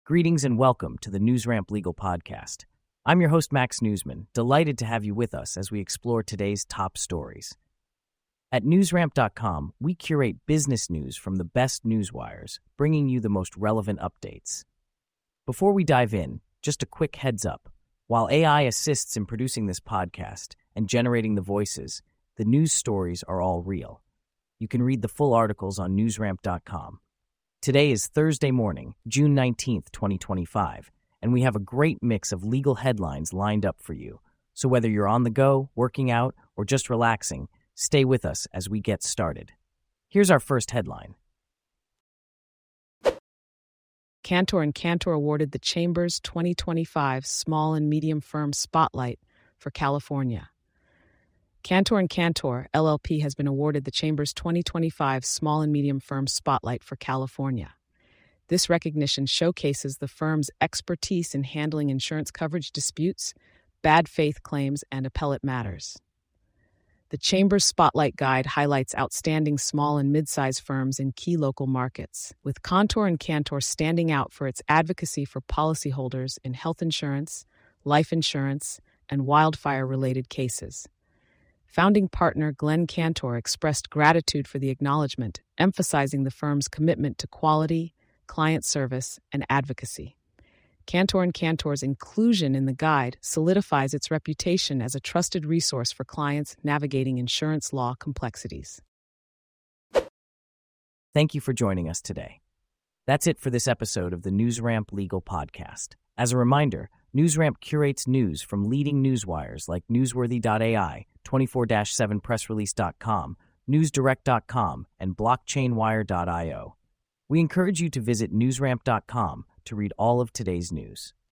Greetings and welcome to the NewsRamp Legal Podcast. I'm your host, Max Newsman, delighted to have you with us as we explore today's top stories. At newsramp.com, we curate business news from the best newswires, bringing you the most relevant updates. Before we dive in, just a quick heads up. While AI assists in producing this podcast and generating the voices, the news stories are all real. You can read the full articles on newsramp.com. Today is Thursday morning, June 19th, 2025, and we have a great mix of legal headlines lined up for you. So whether you're on the go, working out, or just relaxing, stay with us as we get started. Here's our first headline. Cantor & Cantor awarded the Chambers 2025 Small and Medium Firm Spotlight for California. Cantor & Cantor, LLP, has been awarded the Chambers 2025 Small and Medium Firm Spotlight for California. This recognition showcases the firm's expertise in handling insurance coverage disputes, bad faith claims, and appellate matters. The Chambers Spotlight Guide highlights outstanding small and mid-size firms in key local markets, with Cantor & Cantor standing out for its advocacy for policyholders in health insurance, life insurance, and wildfire-related cases. Founding partner Glenn Cantor expressed gratitude for the acknowledgement, emphasizing the firm's commitment to quality, client service, and advocacy. Cantor & Cantor's inclusion in the guide solidifies its reputation as a trusted resource for clients navigating insurance law complexities. Thank you for joining us today. That's it for this episode of the NewsRamp Legal Podcast. As a reminder, NewsRamp curates news from leading newswires like Newsworthy.ai, 24/7pressrelease.com, NewsDirect.com, and BlockchainWire.io. We encourage you to visit newsramp.com to read all of today's news.